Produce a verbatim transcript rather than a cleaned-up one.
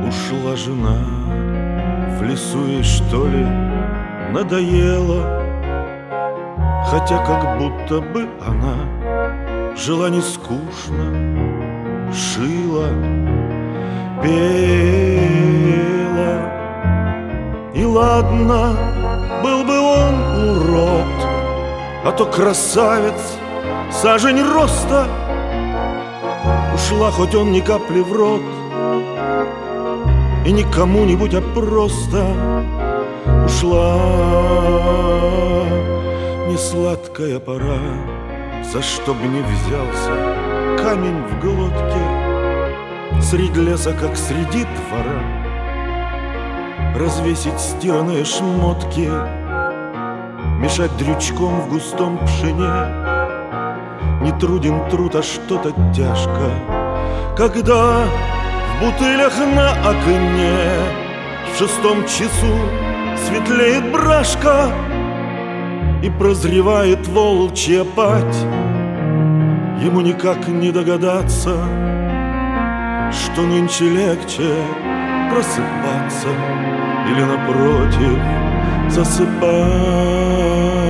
Ушла жена в лесу, ей что ли надоело, хотя как будто бы она жила не скучно, шила, пела. И ладно, был бы он урод, а то красавец, сажень роста. Ушла, хоть он ни капли в рот, и не кому-нибудь, а просто ушла. Не сладкая пора, за что б не взялся камень в глотке, средь леса, как среди двора, развесить стиранные шмотки, мешать дрючком в густом пшене. Не труден труд, а что-то тяжко, когда в бутылях на окне в шестом часу светлеет брашка и прозревает волчья пать. Ему никак не догадаться, что нынче легче просыпаться или, напротив, засыпать.